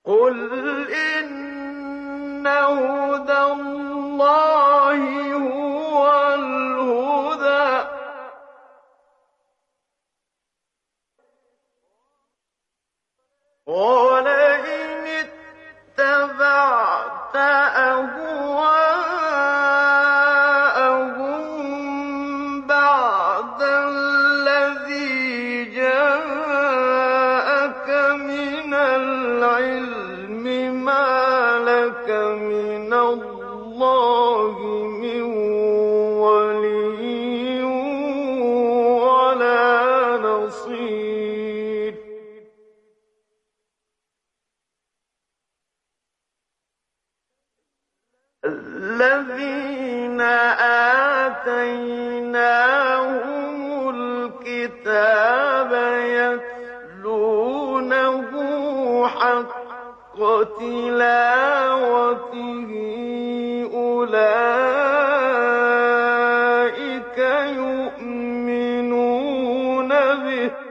قُلْ إِنَّ هُدَى اللَّهِ هُوَ الْهُدَىٰ ۖ وَلَئِنِ اتَّبَعْتَ أَهْوَاءَهُم بَعْدَ الَّذِي جَاءَكَ مِنَ الْعِلْمِ مَا لَكَ مِنَ اللَّهِ مِن وَلِيٍّ وَلَا نَصِيرٍ. الَّذِينَ آتَيْنَاهُمُ الْكِتَابَ يَتْلُونَهُ حَقَّ تِلَاوَتِهِ أُولَٰئِكَ يُؤْمِنُونَ بِهِ ۗ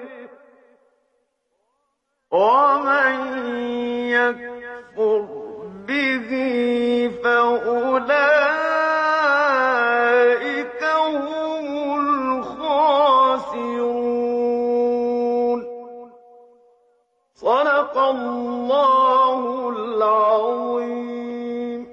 وَمَن يَكْفُرْ بِهِ فَأُولَٰئِكَ هُمُ الْخَاسِرُونَ. صدق الله العظيم.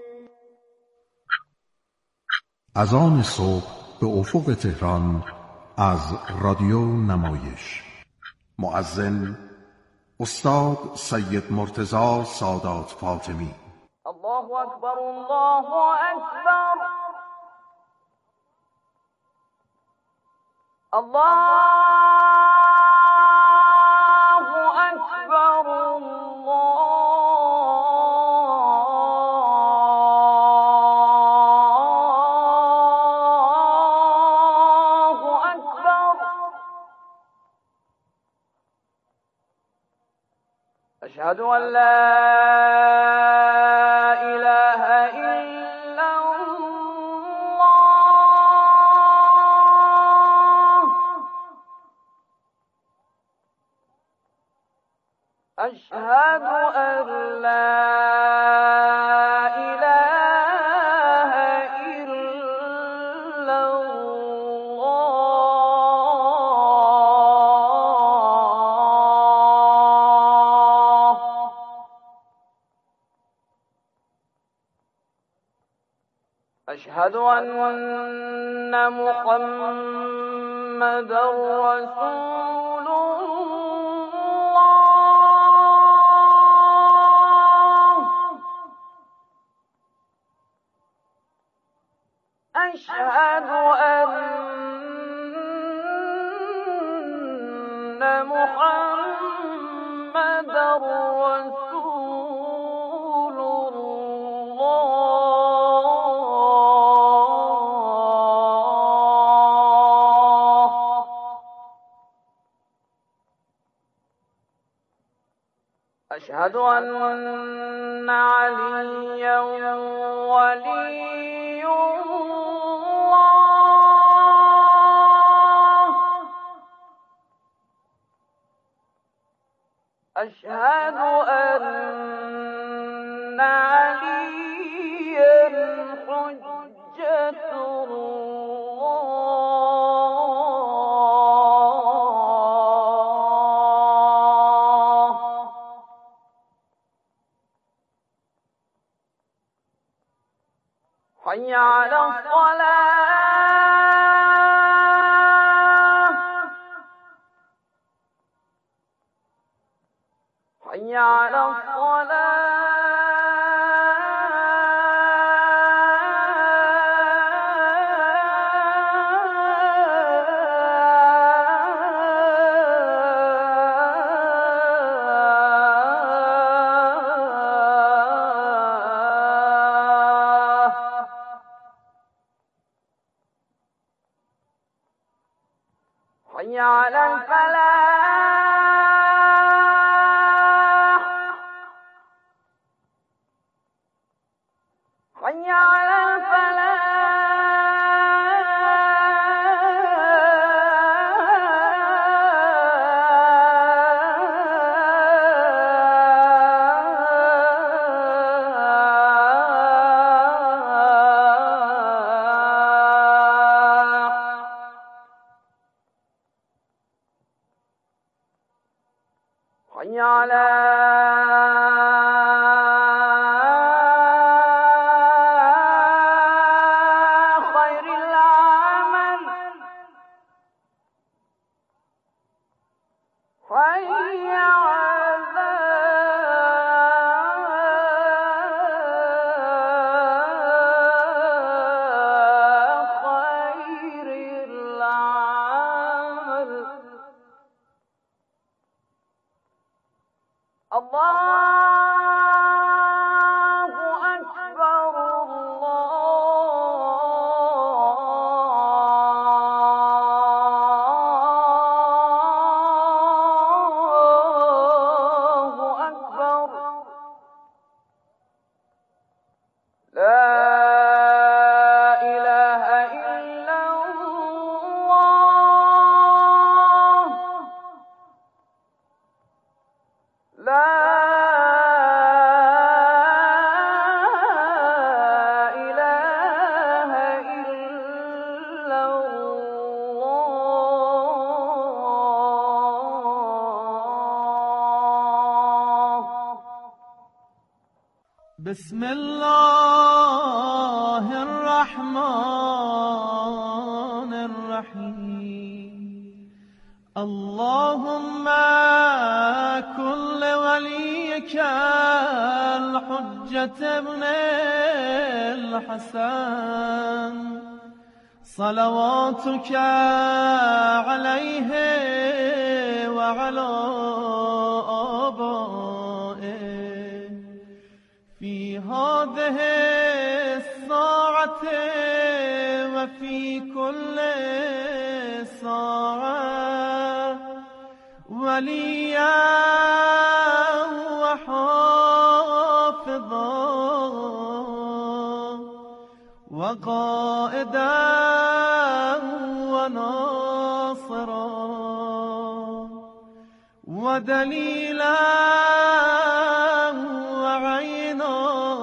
اذان صبح به افق تهران از رادیو نمایش. مؤذن استاد سید مرتضی سادات فاطمی. الله اکبر، الله اکبر، الله اکبر، الله اکبر. اشهد ان لا اله الا الله، اشهد ان لا اله الا الله. أشهد أن محمدًا رسول الله. أشهد أن محمدًا رسول الله. أشهد أن عليا ولي الله. أشهد أن عليا حجة الله. حي على الصلاة، حي على حي على الفلاح، حي على الفلاح. على خير العمل حي على خير العمل. الله أكبر الله أكبر لا إله إلا الله لا إله إلا الله. بسم الله الرحمن الرحيم. اللهم كن لوليك الحجة ابن الحسن صلواتك عليه وعلى آبائه في هذه الساعة وفي كل ساعة وليا وحافظا وقائدا وناصرا ودليلا وعينا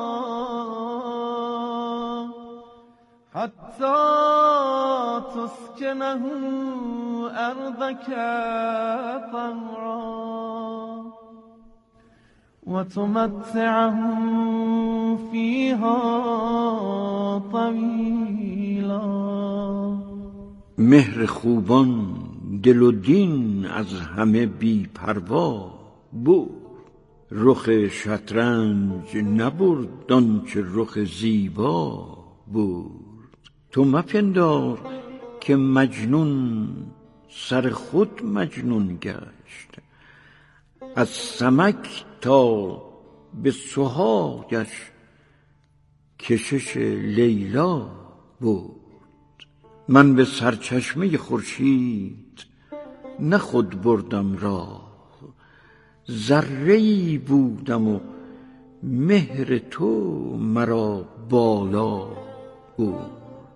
حتى تسكنه أرضك طوعا وتمتعه فيها طويلا. مهر خوبان دل و دین از همه بی پروا بود. رخ شطرنج نبرد آنچه رخ زیبا بود. تو مپندار که مجنون سر خود مجنون گشت، از سمک تا به سوهاگش کشش لیلا بود. من به سرچشمه خورشید نه خود بردم راه، ذره‌ای بودم و مهر تو مرا بالا بود.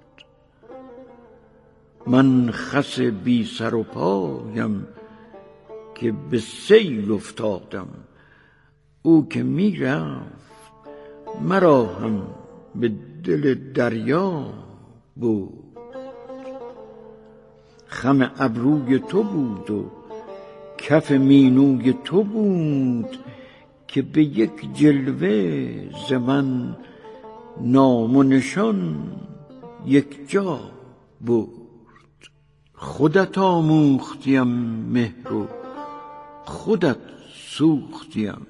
من خس بی سر و پایم که به سیل افتادم، او که می رفت مرا هم به دل دریا بود. خم ابروی تو بود و کف مینوی تو بود که به یک جلوه ز من نام و نشان یک جا بود. خودت آموختیم مهر و خودت سوختیم،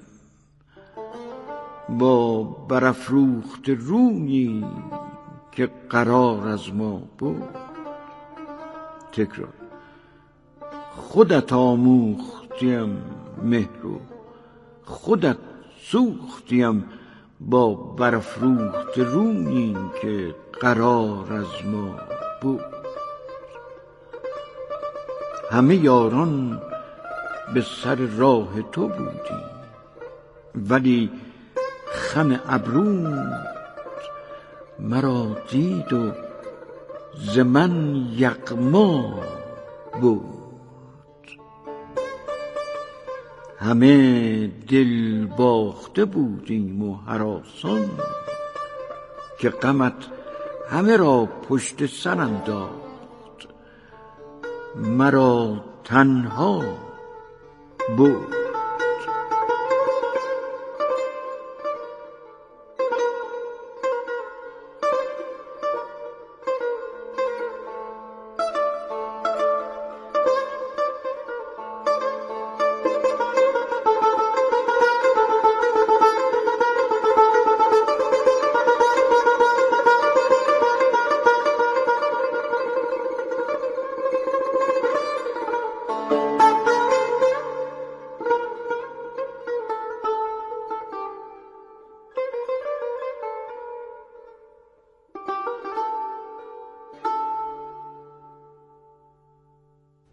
با برافروخت رویی که قرار از ما بود. تکرار. خودت آموختیم مهر و خودت سوختیم، با برافروخت رویی که قرار از ما بود. همه یاران به سر راه تو بودی، ولی خم ابروت مرا دید و ز من یغما بود. همه دل باخته بودیم و هراسان که غمت همه را پشت سر انداخت. مرا تنها بود.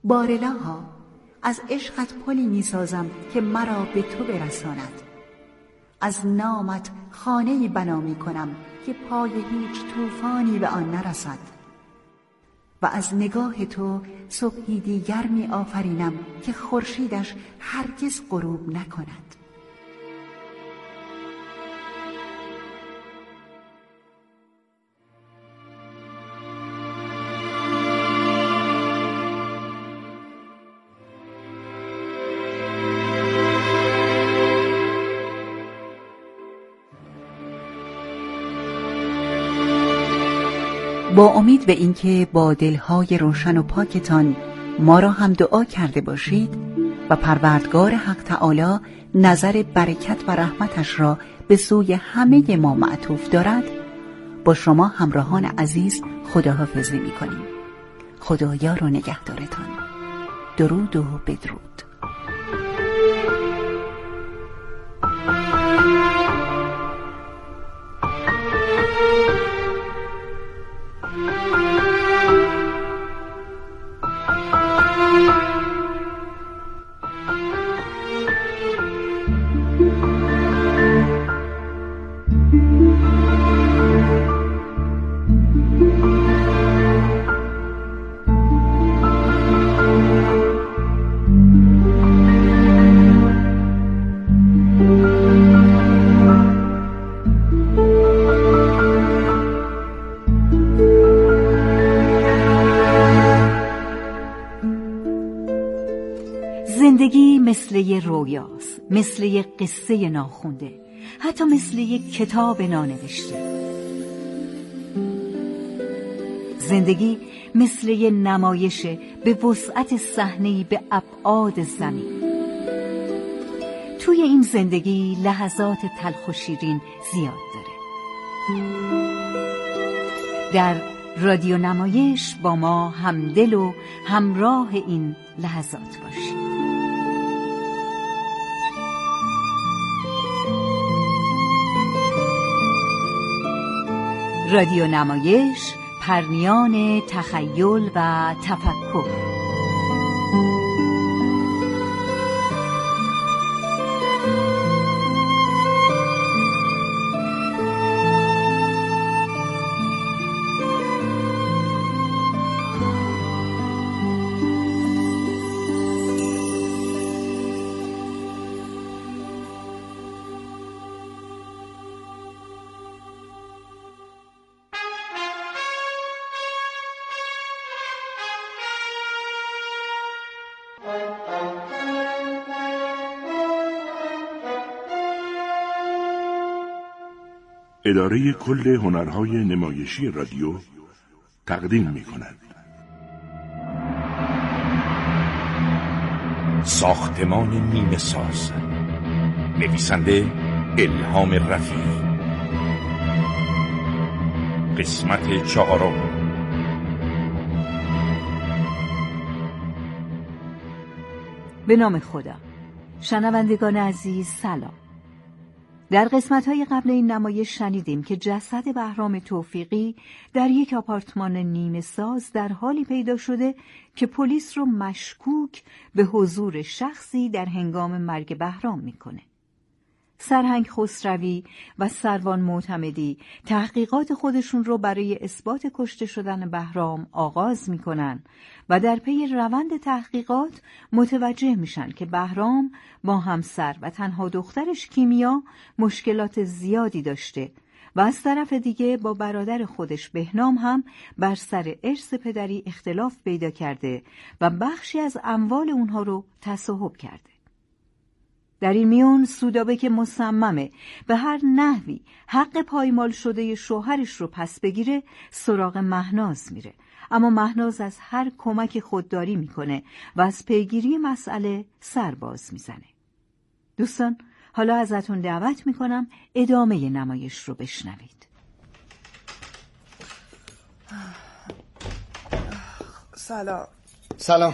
بارلاها، از عشقت پلی می سازم که مرا به تو برساند. از نامت خانه‌ای بنا می کنم که پای هیچ طوفانی به آن نرسد. و از نگاه تو صبحی دیگر می آفرینم که خورشیدش هرگز غروب نکند. با امید به اینکه با دلهای روشن و پاکتان ما را هم دعا کرده باشید و پروردگار حق تعالی نظر برکت و رحمتش را به سوی همه ما معطوف دارد، با شما همراهان عزیز خداحافظی می‌کنیم. خدایار و نگهدارتان. درود و بدرود. زندگی مثل یه رویاست، مثل یه قصه ناخونده، حتی مثل یه کتاب نانوشته. زندگی مثل یه نمایشه به وسعت صحنه‌ای به ابعاد زمین. توی این زندگی لحظات تلخ و شیرین زیاد داره. در رادیو نمایش با ما همدل و همراه این لحظات باشید. رادیو نمایش، پرنیان تخیل و تفکر. اداره کل هنرهای نمایشی رادیو تقدیم می‌کند. ساختمان نیمه ساز، نویسنده الهام رفیعی. قسمت 4. به نام خدا. شنوندگان عزیز سلام. در قسمت‌های قبل این نمایش شنیدیم که جسد بهرام توفیقی در یک آپارتمان نیمه ساز در حالی پیدا شده که پلیس رو مشکوک به حضور شخصی در هنگام مرگ بهرام میکنه. سرهنگ خسروی و سروان معتمدی تحقیقات خودشون رو برای اثبات کشته شدن بهرام آغاز میکنن و در پی روند تحقیقات متوجه میشن که بهرام با همسر و تنها دخترش کیمیا مشکلات زیادی داشته و از طرف دیگه با برادر خودش بهنام هم بر سر ارث پدری اختلاف پیدا کرده و بخشی از اموال اونها رو تصاحب کرده. در این میون سودابه که مصممه به هر نحوی حق پایمال شده شوهرش رو پس بگیره سراغ مهناز میره، اما مهناز از هر کمک خودداری میکنه و از پیگیری مسئله سرباز میزنه. دوستان، حالا ازتون دعوت میکنم ادامه نمایش رو بشنوید. سلام.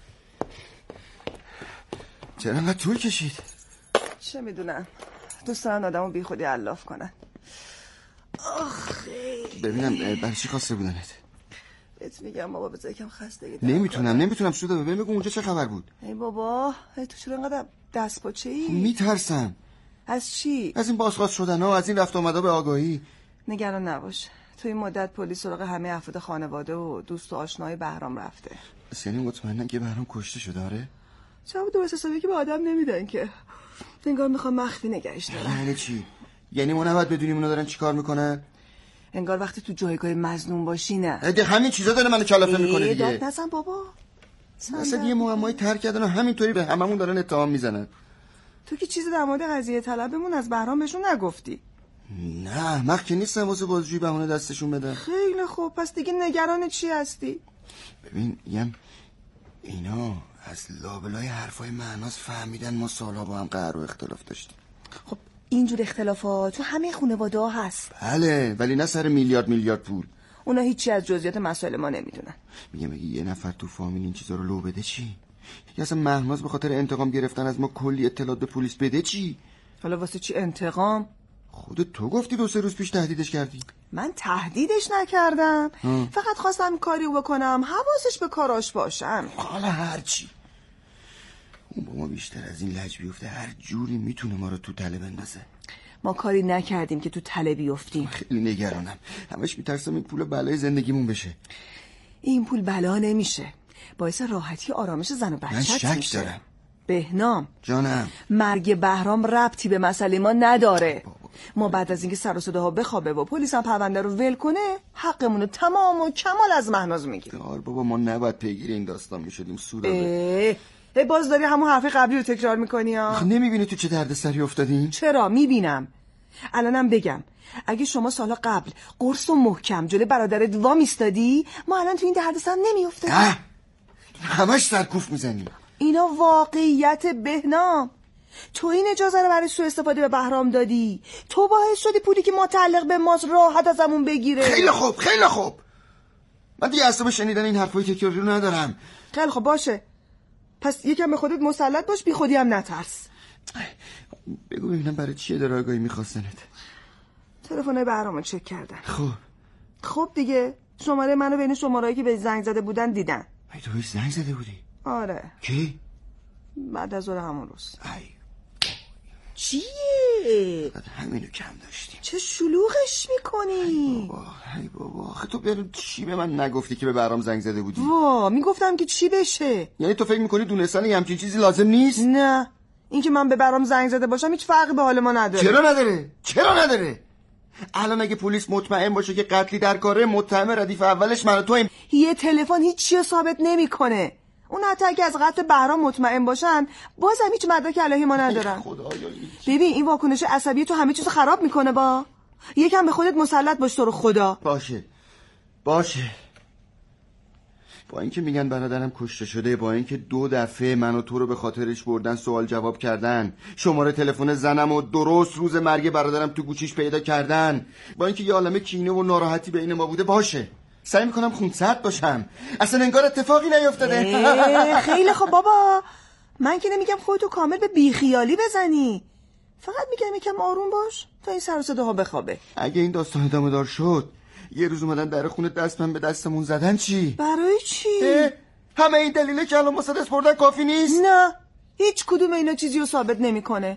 چرا انقدر طول کشید؟ چه میدونم، دوست دارن آدمو بی خودی علاف کنن. ببینم برای چی خواسته بودنت؟ بهت میگم بابا بذار یکم خستگی نمیتونم سودا ببین، بگو اونجا چه خبر بود؟ ای بابا تو چرا انقدر دست پاچه‌ای؟ میترسم. از چی؟ از این بازخواست شدن‌ها، از این رفت آمدا به آگاهی. نگران نباش، تو این مدت پلیس سراغ همه افراد خانواده و دوست و آشنای بهرام رفته. یعنی مطمئنن که بهرام کشته شده؟ آره؟ جواب درست حسابی که به آدم نمیدن که، انگار میخوام مخفی نگهش دارن. یعنی چی؟ یعنی ما نباید بدونیم اونا دارن چیکار میکنن؟ انگار وقتی تو جایگاه مظلوم باشی نه. همین چیزا داره منو کلافه میکنه دیگه. داد نزن بابا. اصلا یه معمایی تر کردن و همینطوری به هممون دارن اتهام میزنن. تو که چیزی در مورد قضیه طلبمون از بهرام بهشون نگفتی؟ نه، مخ که نیستم واسه بازجویی بهونه دستشون بدم. خیلی خوب، پس دیگه نگران چی هستی؟ ببین اینا از لابلای حرفای مهناز فهمیدن ما سالها با هم قهر و اختلاف داشتیم. خب اینجور اختلافات تو همه خانواده ها هست. بله، ولی نه سر میلیارد پول. اونا هیچی از جزئیات مسائل ما نمیدونن. میگم یه نفر تو فامیل این چیزا رو لو بده چی؟ یا اصلا مهناز به خاطر انتقام گرفتن از ما کلی اطلاعات به پلیس بده چی؟ حالا واسه چی انتقام؟ خودت تو گفتی 2-3 روز پیش تهدیدش کردی. من تهدیدش نکردم. فقط خواستم کاری بکنم حواسش به کاراش باشم. حالا هرچی اون با ما بیشتر از این لج بیفته، هر جوری میتونه ما رو تو تله بندازه. ما کاری نکردیم که تو تله بیفتیم. خیلی نگرانم، همش میترسم این پول بلای زندگیمون بشه. این پول بلا نمیشه، باعث راحتی و آرامش زن و بچت میشه. من شک دارم. بهنام جانم، مرگ بهرام ربطی به مسئله ما نداره. ما بعد از اینکه سر و صداها بخوابه و پلیس هم پرونده رو ول کنه، حقمونو تمام و کمال از مهناز میگیریم. بابا ما نباید پیگیر این داستان میشدیم. سوره باز داری همون حرف قبلی رو تکرار میکنی ها؟ نمیبینی تو چه دردسری افتادیم؟ چرا میبینم. الانم بگم اگه شما سالا قبل قرص و محکم جلوی برادرت وا میستادی، ما الان تو این دردسر نمیافتادیم. نه، همش سرکوف میزنیم. اینا واقعیت بهنام. تو این اجازه رو برای سوء استفاده به بهرام دادی، تو باعث شدی پولی که متعلق به ماست راحت ازمون بگیره. خیلی خوب من دیگه اصلا شنیدن این حرفای تکراری رو ندارم. خیلی خوب باشه، پس یکم به خودت مسلط باش، بی خودی هم نترس. بگو ببینم برای چیه داره آگاهی میخواستنت؟ تلفن بهرامو چک کردن. خب دیگه شماره منو بین شمارهایی که به زنگ زده بودن دیدن. تو بهش زنگ زده بودی؟ آره. کی؟ بعد از ظهر همون روز. چیه؟ همینو کم داشتیم. چه شلوغش میکنی؟ ای بابا آخه تو برو چی به من نگفتی که به بهرام زنگ زده بودی؟ میگفتم که چی بشه. یعنی تو فکر میکنی دونستن یه همچین چیزی لازم نیست؟ نه، این که من به بهرام زنگ زده باشم هیچ فرقی به حال ما نداره. چرا نداره؟ الان اگه پلیس مطمئن باشه که قتلی در کاره، متهم ردیف اولش من و تویم. یه تلفن هیچ چیزو ثابت نمیکنه. اون حتی اگه از قتل بهرام مطمئن باشن، بازم هیچ مدرک علیه ما ندارن. ببین این واکنش عصبی تو همه چیزو خراب میکنه. یکم به خودت مسلط باش تو رو خدا. باشه با اینکه میگن برادرم کشته شده، با اینکه 2 دفعه من و تو رو به خاطرش بردن سوال جواب کردن، شماره تلفن زنم و درست روز مرگ برادرم تو گوشیش پیدا کردن، با اینکه یه عالمه کینه و ناراحتی بین ما بوده، باشه سعی میکنم خونسرد باشم، اصلا انگار اتفاقی نیفتاده. خیلی خب بابا، من که نمیگم خودتو کامل به بیخیالی بزنی، فقط میگم یکم آروم باش تا این سر و صداها بخوابه. اگه این داستان ادامه دار شد، یه روز اومدن در خونه دستم به دستمون زدن، چی؟ برای چی؟ همه این دلیله که الان واسه دست بردن کافی نیست؟ نه، هیچ کدوم اینا چیزی رو ثابت نمیکنه.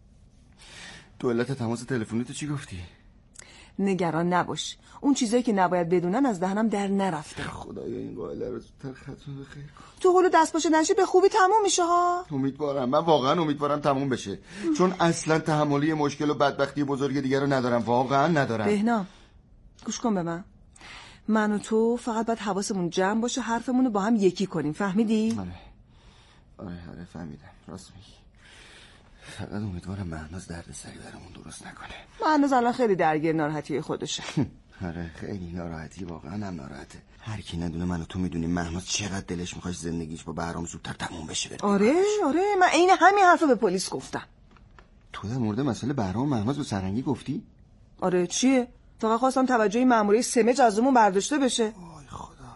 تو علت تماس تلفنی تو چی گفتی؟ نگران نباش، اون چیزایی که نباید بدونن از دهنم در نرفته. خدایا این قائله رو زودتر ختم بخیر کن. تو حالا دست باشه نشی به خوبی تموم میشه ها. امیدوارم، من واقعا امیدوارم تموم بشه، چون اصلا تحملی مشکل و بدبختی بزرگ دیگر رو ندارم، واقعا ندارم. بهنام گوش کن به من و تو فقط باید حواسمون جمع باشه، حرفمون رو با هم یکی کنیم، فهمیدی؟ آره فهمیدم، راست میگی. فقط امیدوارم مهناز دردسری برامون درست نکنه. مهناز الان خیلی درگیر ناراحتی خودشه. آره خیلی ناراحتی، واقعا هم ناراحته. هر کی ندونه من و تو میدونیم مهناز چقدر دلش میخواد زندگیش با بهرام زودتر تموم بشه. آره من عین همین حرفو به پلیس گفتم. تو در مورد مسئله بهرام و مهناز به سرنگی گفتی؟ آره چیه؟ فقط خواستم توجه مأموره سمج از اونمون برداشته بشه. وای خدا.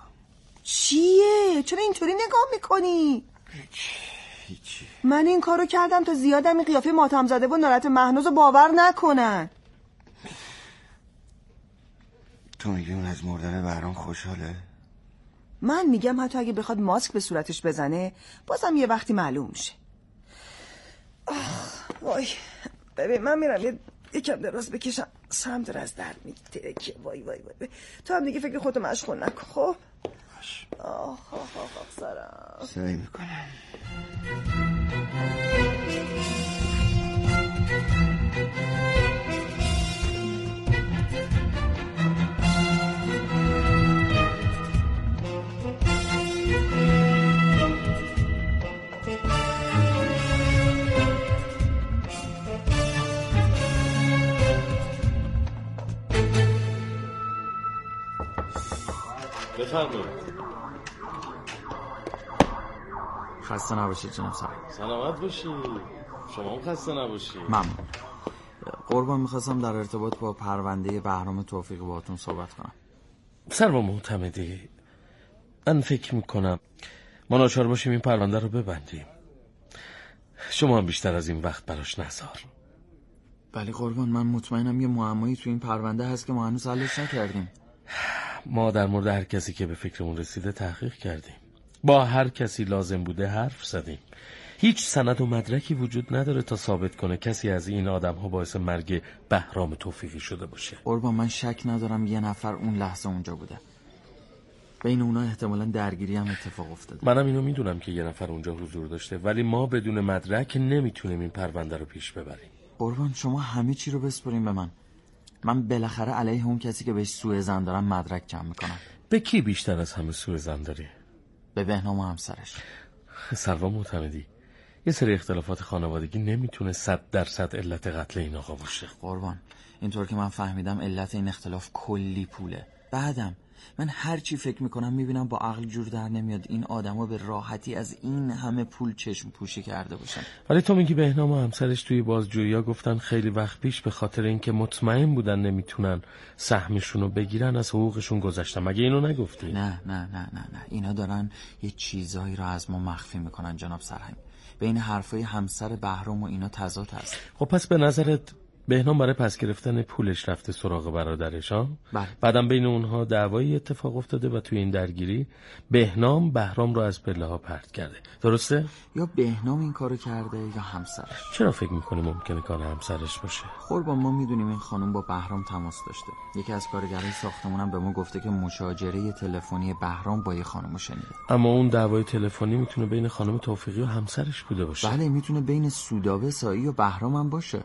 چیه؟ چرا اینطوری نگاه میکنی؟ هیچی. من این کارو کردم تا زیادم این قیافه ماتم زده و ناراحت مهناز رو باور نکنن. تو میگی اون از مردن بهرام خوشحاله؟ من میگم حتی اگه بخواد ماسک به صورتش بزنه بازم یه وقتی معلوم میشه. وای ببین من میرم یکم دراز بکشم، سرم داره از درد میگیره که وای وای وای. تو هم دیگه فکر خودتو مشغول نکن. خب آخ سرم. سعی میکنم. بفرمایید. خسته نباشید جناب سر. سلامت باشید. شما هم خسته نباشید. ممنون. قربان میخواستم در ارتباط با پرونده بهرام توفیقی باهاتون صحبت کنم. سروا معتمدی، من فکر میکنم ما ناچار باشیم این پرونده رو ببندیم. شما هم بیشتر از این وقت براش نذار. ولی قربان من مطمئنم یه معمایی تو این پرونده هست که ما هنوز حلش نکردیم. ما در مورد هر کسی که به فکرمون رسیده تحقیق کردیم، با هر کسی لازم بوده حرف زدیم. هیچ سند و مدرکی وجود نداره تا ثابت کنه کسی از این آدم‌ها باعث مرگ بهرام توفیقی شده باشه. قربان من شک ندارم یه نفر اون لحظه اونجا بوده. بین اونا احتمالاً درگیری هم اتفاق افتاده. منم اینو میدونم که یه نفر اونجا حضور داشته، ولی ما بدون مدرک نمیتونیم این پرونده رو پیش ببریم. قربان شما همه چی رو بسپرین به من بالاخره علیه اون کسی که بهش سوءظن دارم مدرک جمع میکنم. به کی بیشتر از همه سوءظن داری؟ به بهنام و همسرش. سروا معتمدی، یه سری اختلافات خانوادگی نمیتونه 100% علت قتل این آقا باشه. قربان اینطور که من فهمیدم علت این اختلاف کلی پوله. بعدم من هر چی فکر میکنم میبینم با عقل جور در نمیاد این آدما به راحتی از این همه پول چشم پوشی کرده باشن. ولی تو میگی بهنام و همسرش توی بازجویی‌ها گفتن خیلی وقت پیش به خاطر اینکه مطمئن بودن نمیتونن سهمشون رو بگیرن از حقوقشون گذشتن. مگه اینو نگفتی؟ نه اینا دارن یه چیزایی رو از ما مخفی میکنن جناب سرهنگ. بین حرفای همسر بهرام و اینا تضاد هست. خب پس به نظرت بهنام برای پس گرفتن پولش رفته سراغ برادرش ها؟ بله. بعدم بین اونها دعوایی اتفاق افتاده و توی این درگیری بهنام بهرام رو از پله ها پرت کرده. درسته؟ یا بهنام این کارو کرده یا همسرش. چرا فکر میکنی ممکنه کار همسرش باشه؟ قربان ما میدونیم این خانم با بهرام تماس داشته. یکی از کارگرای ساختمونم به ما گفته که مشاجره تلفنی بهرام با یه خانم شنیده. اما اون دعوای تلفنی میتونه بین خانم توفیقی و همسرش بوده باشه. بله میتونه بین سودابه سایی و بهرام هم باشه.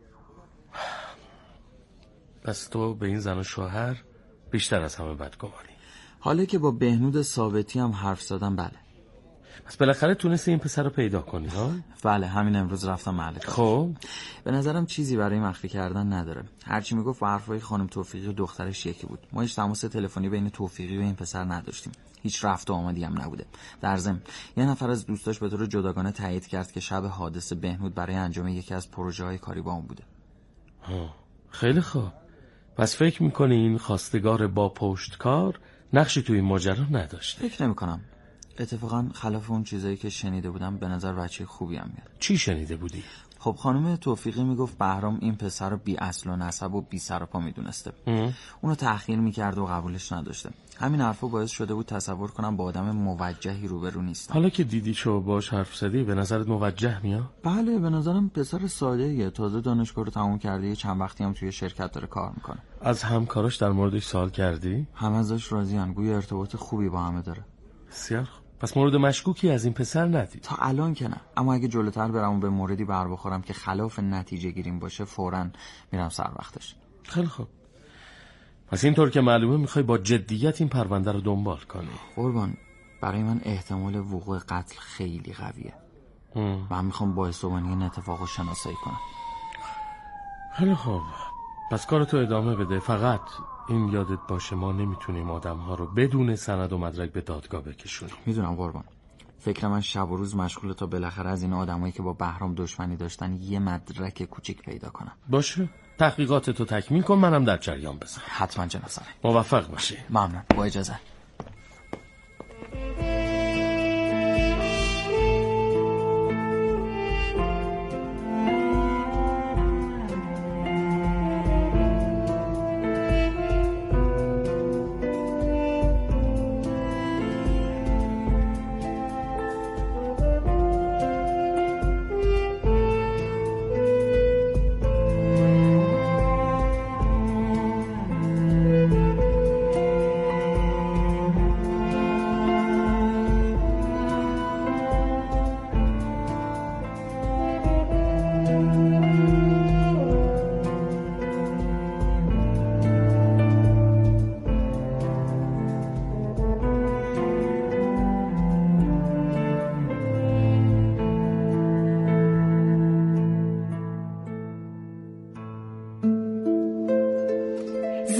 پس تو به این زن و شوهر بیشتر از همه بدگمانی. حالا که با بهنود ثابتی هم حرف زدم بله. پس بالاخره تونستی این پسر رو پیدا کنی ها؟ بله همین امروز رفتم محل کار. خب به نظرم چیزی برای مخفی کردن نداره. هرچی میگفت با حرفای خانم توفیقی و دخترش یکی بود. ما هیچ تماس تلفنی بین توفیقی و این پسر نداشتیم. هیچ رفت و آمدی هم نبوده. در ضمن یه نفر از دوستاش به طور جداگانه تایید کرد که شب حادثه بهنود برای انجام یکی از پروژه‌های کاری با اون بوده. خیلی خوب. پس فکر میکنی این خواستگار با پشتکار نقشی توی این ماجرا نداشته؟ فکر نمیکنم. اتفاقا خلاف اون چیزایی که شنیده بودم به نظر بچه خوبی هم میاد. چی شنیده بودی؟ خب خانم توفیقی میگفت بهرام این پسر رو بی اصل و نسب و بی سر و پا میدونسته. اونو تحقیر میکرد و قبولش نداشته. همین حرفا باعث شده بود تصور کنم با آدم موجهی روبرو نیستم. حالا که دیدی شو باش حرف زدی به نظرت موجه میاد؟ بله به نظرم پسر ساده‌ایه. تازه دانشگاه رو تموم کرده، یه چند وقتی هم توی شرکت داره کار میکنه. از همکاراش در موردش سوال کردی؟ همه ازش راضی‌ان. گویا ارتباط خوبی با همه داره. بسیار خوب. پس مورد مشکوکی از این پسر ندید؟ تا الان که نه، اما اگه جلوتر برم و به موردی بر بخورم که خلاف نتیجه گیریم باشه فوراً میرم سر وقتش. خیلی خوب. پس اینطور که معلومه میخوای با جدیت این پرونده رو دنبال کنی. قربان برای من احتمال وقوع قتل خیلی قویه. من میخوام باعث این اتفاق رو شناسایی کنم. خیلی خوب. پس کارتو ادامه بده. فقط این یادت باشه ما نمیتونیم آدم‌ها رو بدون سند و مدرک به دادگاه بکشونیم. میدونم قربان. فکر من شب و روز مشغوله تا بالاخره از این آدمایی که با بهرام دشمنی داشتن یه مدرک کوچیک پیدا کنم. باشه. تحقیقاتتو تکمیل کن، منم در جریان بذار. حتما جناب سرهنگ. موفق باشی. ممنون. با اجازه.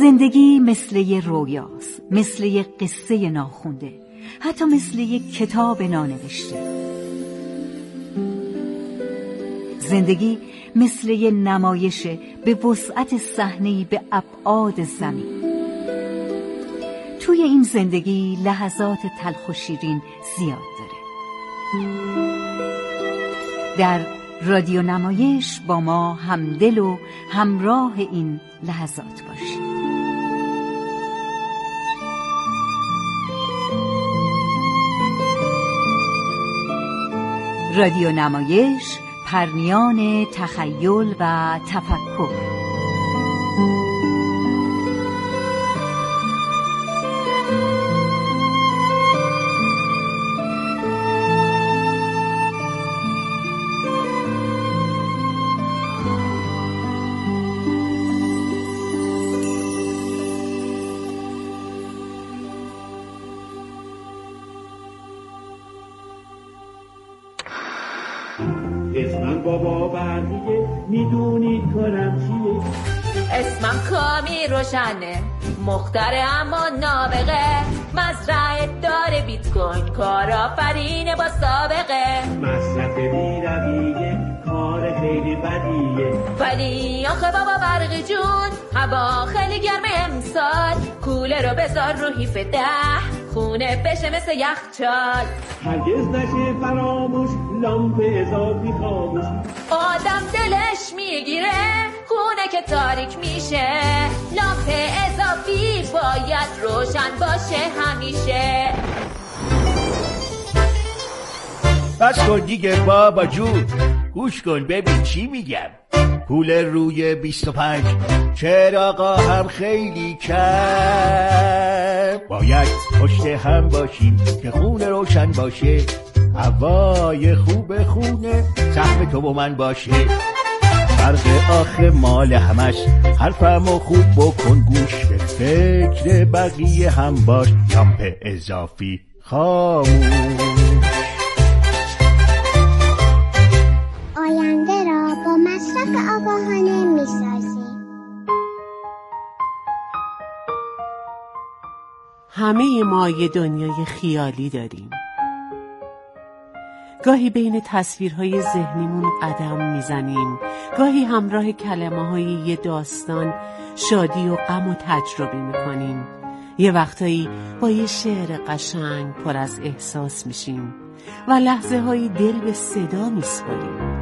زندگی مثل یه رویاست، مثل یه قصه ناخونده، حتی مثل یه کتاب نانوشته. زندگی مثل یه نمایشه به وسعت صحنه‌ای به ابعاد زمین. توی این زندگی لحظات تلخ و شیرین زیاد داره. در رادیو نمایش با ما همدل و همراه این لحظات باشید. رادیو نمایش، پرنیان تخیل و تفکر. اسمم بابا بردیه، میدونید کارم چیه؟ اسمم کامی روشنه، مختره اما نابغه، مزرعه داره بیت کوین، کارآفرینه با سابقه، مصرف بی‌رویه، کار خیلی بدیه، ولی آخه بابا برقی جون هوا خیلی گرمه امسال، کوله رو بذار رو هیف 10 خونه بشه مثل یخچال، هرگز نشه فراموش لامپ اضافی خاموش، آدم دلش میگیره خونه که تاریک میشه، لامپ اضافی باید روشن باشه همیشه. بس کن دیگه بابا جون، گوش کن ببین چی میگم. پول روی 25 چراغا هم خیلی کم، باید پشت هم باشیم که خونه روشن باشه، هوای خوب خونه سهم تو و من باشه، فرق آخه مال همش، حرفمو خوب بکن گوش، به فکر بقیه هم باش، لامپ اضافی خاموش. آینده را با مصرف آگاهانه می‌سازیم. همه ما یه دنیای خیالی داریم. گاهی بین تصویرهای ذهنیمون قدم میزنیم، گاهی همراه کلمه‌های یه داستان شادی و غم و تجربه میکنیم، یه وقتایی با یه شعر قشنگ پر از احساس میشیم و لحظه‌هایی دل به صدا میسپاریم.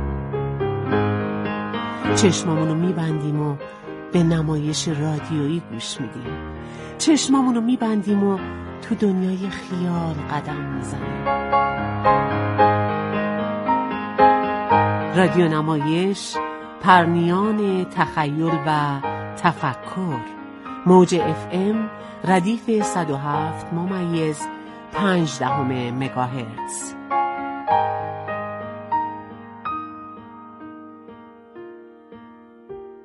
چشمامونو میبندیم و به نمایش رادیویی گوش میدیم، چشمامونو میبندیم و تو دنیای خیال قدم میزنیم. رادیو نمایش، پرنیان تخیل و تفکر، موج FM ردیف 107.5 مگاهرتز.